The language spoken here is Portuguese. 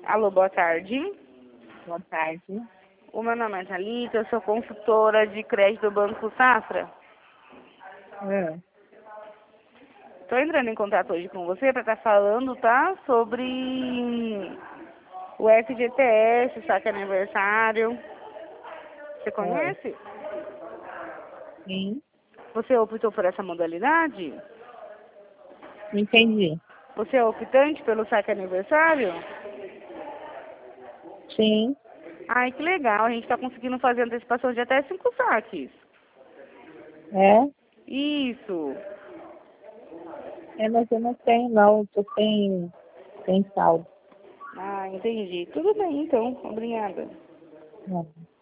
Alô, boa tarde. Boa tarde. O meu nome é Thalita, eu sou consultora de crédito do Banco Safra. Estou entrando em contato hoje com você para estar falando, tá? Sobre o FGTS, saque aniversário. Você conhece? Sim, Você optou por essa modalidade? não entendi. Você é optante pelo saque aniversário? Sim, Ai, que legal. A gente está conseguindo fazer antecipação de até 5 saques. é? Isso. Mas eu não tenho não, tô sem saldo. Ah, entendi. Tudo bem, então. Obrigada. Não.